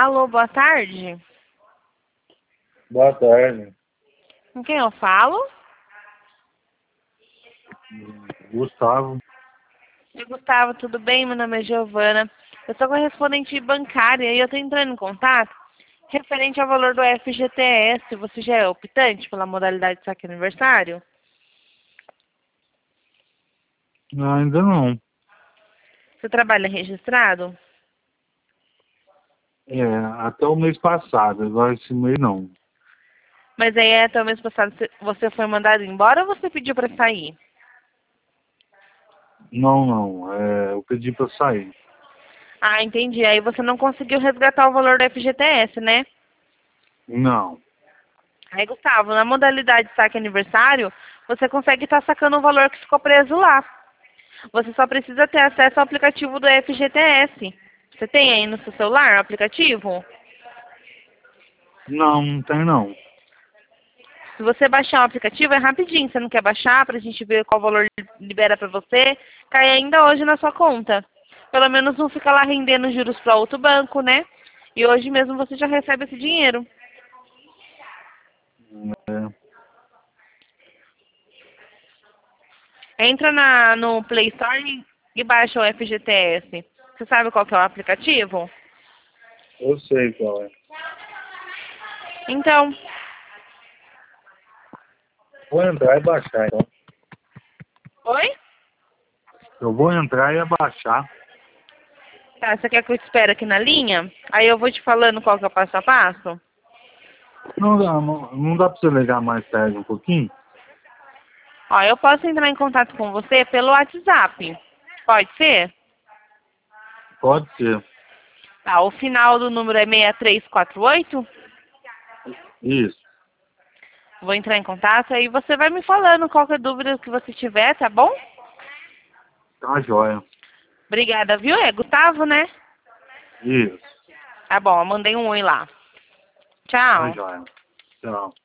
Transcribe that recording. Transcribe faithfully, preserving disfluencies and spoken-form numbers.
Alô, boa tarde. Boa tarde. Com quem eu falo? Gustavo. Oi, Gustavo, tudo bem? Meu nome é Giovana. Eu sou correspondente bancária e eu estou entrando em contato referente ao valor do F G T S. Você já é optante pela modalidade de saque aniversário? Não, ainda não. Você trabalha registrado? É, até o mês passado, agora esse mês não. Mas aí até o mês passado você- você foi mandado embora ou você pediu para sair? Não, não. É, eu pedi pra sair. Ah, entendi. Aí você não conseguiu resgatar o valor do F G T S, né? Não. Aí, Gustavo, na modalidade de saque aniversário, você consegue estar sacando o valor que ficou preso lá. Você só precisa ter acesso ao aplicativo do F G T S. Você tem aí no seu celular o aplicativo? Não, não tem não. Se você baixar o aplicativo, é rapidinho. Você não quer baixar para a gente ver qual valor libera para você? Cai ainda hoje na sua conta. Pelo menos não fica lá rendendo juros para outro banco, né? E hoje mesmo você já recebe esse dinheiro. É, Entra na, no Play Store e, e baixa o F G T S. Você sabe qual que é o aplicativo? eu sei qual é. Então, Vou entrar e baixar, então. oi? Eu vou entrar e baixar. Tá, você quer que eu te espere aqui na linha? Aí eu vou te falando qual que é o passo a passo? Não dá, não, não dá pra você ligar mais tarde um pouquinho? Ó, eu posso entrar em contato com você pelo WhatsApp. Pode ser? Pode ser. Tá, o final do número é seis três quatro oito. Isso. Vou entrar em contato aí você vai me falando qualquer dúvida que você tiver, tá bom? Tá joia. Obrigada, viu? É Gustavo, né? Isso. Tá bom, eu mandei um oi lá. Tá Tchau. joia. Tchau.